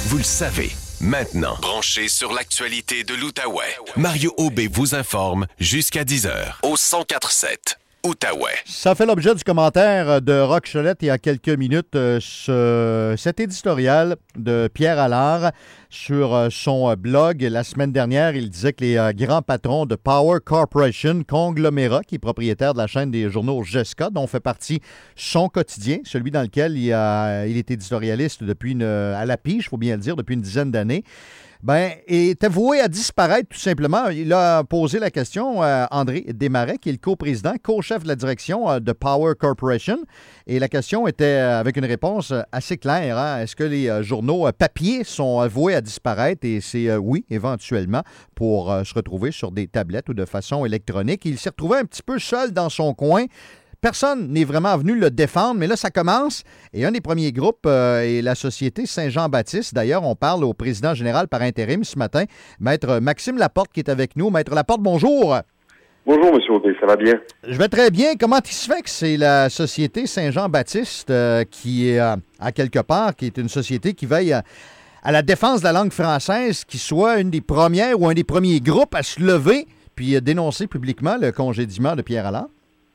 vous le savez. Maintenant, branché sur l'actualité de l'Outaouais, Mario Aubé vous informe jusqu'à 10h au 104.7 Outaouais. Ça fait l'objet du commentaire de Roch Cholette il y a quelques minutes, cet éditorial de Pierre Allard sur son blog. La semaine dernière, il disait que les grands patrons de Power Corporation, conglomérat, qui est propriétaire de la chaîne des journaux Jessica, dont fait partie son quotidien, celui dans lequel il est éditorialiste depuis à la pige, il faut bien le dire, depuis une dizaine d'années, est voué à disparaître tout simplement. Il a posé la question à André Desmarais, qui est le coprésident, co-chef de la direction de Power Corporation. Et la question était avec une réponse assez claire. Hein? Est-ce que les journaux papier sont voués à disparaître? Et c'est oui, éventuellement, pour se retrouver sur des tablettes ou de façon électronique. Il s'est retrouvé un petit peu seul dans son coin. Personne n'est vraiment venu le défendre, mais là, ça commence. Et un des premiers groupes est la Société Saint-Jean-Baptiste. D'ailleurs, on parle au président général par intérim ce matin, Maître Maxime Laporte, qui est avec nous. Maître Laporte, bonjour. Bonjour, M. Aubé, ça va bien? Je vais très bien. Comment il se fait que c'est la Société Saint-Jean-Baptiste qui est, à quelque part, qui est une société qui veille à la défense de la langue française, qui soit une des premières ou un des premiers groupes à se lever puis dénoncer publiquement le congédiement de Pierre Allard?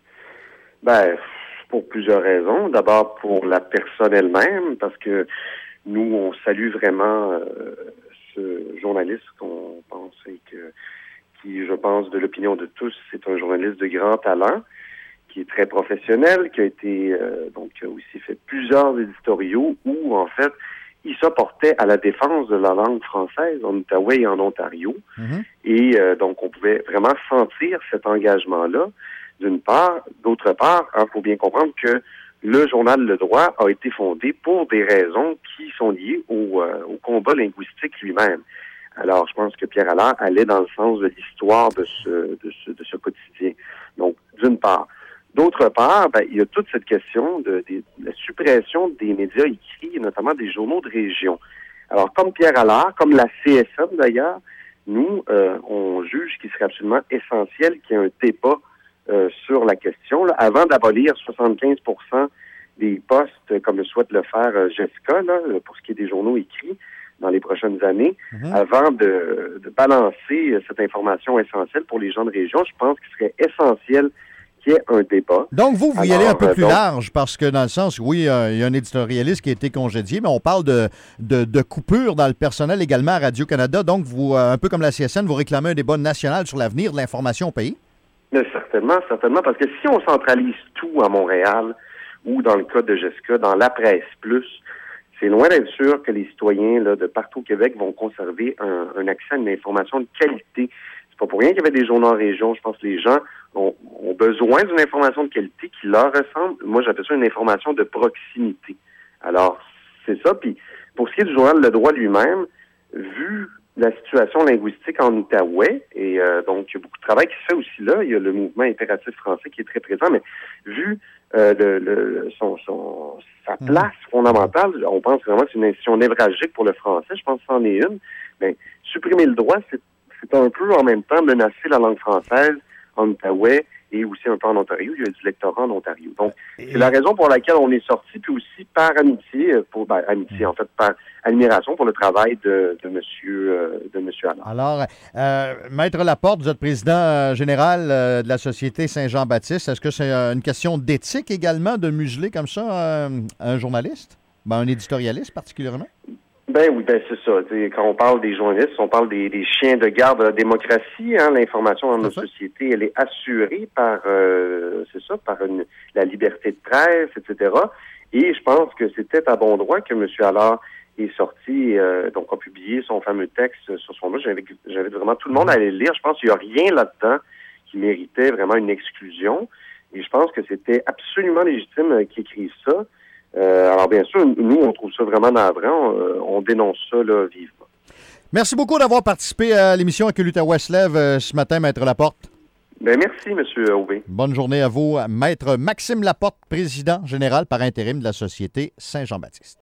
Pour plusieurs raisons. D'abord, pour la personne elle-même, parce que nous, on salue vraiment ce journaliste qu'on pense qui, je pense, de l'opinion de tous, c'est un journaliste de grand talent, qui est très professionnel, qui a été, qui a aussi fait plusieurs éditoriaux où, en fait, il s'apportait à la défense de la langue française en Outaouais et en Ontario. Mm-hmm. Et donc, on pouvait vraiment sentir cet engagement-là. D'une part. D'autre part, il faut bien comprendre que le journal Le Droit a été fondé pour des raisons qui sont liées au combat linguistique lui-même. Alors, je pense que Pierre Allard allait dans le sens de l'histoire de ce quotidien. Donc, d'une part. D'autre part, il y a toute cette question de la suppression des médias écrits, notamment des journaux de région. Alors, comme Pierre Allard, comme la CSM d'ailleurs, nous, on juge qu'il serait absolument essentiel qu'il y ait un débat sur la question, là, avant d'abolir 75% des postes, comme le souhaite le faire Jessica, là, pour ce qui est des journaux écrits dans les prochaines années, avant de balancer cette information essentielle pour les gens de région, je pense qu'il serait essentiel qu'il y ait un débat. Donc, vous y allez un peu plus large, parce que dans le sens, oui, il y a un éditorialiste qui a été congédié, mais on parle de coupures dans le personnel également à Radio-Canada. Donc, vous, un peu comme la CSN, vous réclamez un débat national sur l'avenir de l'information au pays? Mais certainement, parce que si on centralise tout à Montréal, ou dans le cas de Jessica, dans la presse plus, c'est loin d'être sûr que les citoyens là, de partout au Québec vont conserver un accès à une information de qualité. C'est pas pour rien qu'il y avait des journaux en région. Je pense que les gens ont besoin d'une information de qualité qui leur ressemble. Moi, j'appelle ça une information de proximité. Alors, c'est ça. Puis, pour ce qui est du journal Le Droit lui-même, vu la situation linguistique en Outaouais, et donc il y a beaucoup de travail qui se fait aussi là. Il y a le mouvement impératif français qui est très présent, mais vu sa place fondamentale, on pense vraiment que c'est une institution névralgique pour le français, je pense que c'en est une, mais supprimer le droit, c'est un peu en même temps menacer la langue française en Outaouais et aussi un peu en Ontario. Il y a du lectorat en Ontario. Donc, c'est la raison pour laquelle on est sorti, puis aussi par amitié, par admiration pour le travail de monsieur Allard. Alors, Maître Laporte, vous êtes président général de la Société Saint-Jean-Baptiste. Est-ce que c'est une question d'éthique également de museler comme ça un journaliste? Un éditorialiste particulièrement? Oui, c'est ça. Quand on parle des journalistes, on parle des chiens de garde de la démocratie. Hein, l'information dans nos sociétés, elle est assurée par, la liberté de presse, etc. Et je pense que c'était à bon droit que M. Allard est sorti, donc a publié son fameux texte sur son blog. J'invite vraiment tout le monde à aller le lire. Je pense qu'il n'y a rien là-dedans qui méritait vraiment une exclusion. Et je pense que c'était absolument légitime qu'il écrive ça. Alors, bien sûr, nous, on trouve ça vraiment navrant. On dénonce ça là, vivement. Merci beaucoup d'avoir participé à l'émission Que l'Outaouais se lève ce matin, Maître Laporte. Merci, M. Aubé. Bonne journée à vous, Maître Maxime Laporte, président général par intérim de la Société Saint-Jean-Baptiste.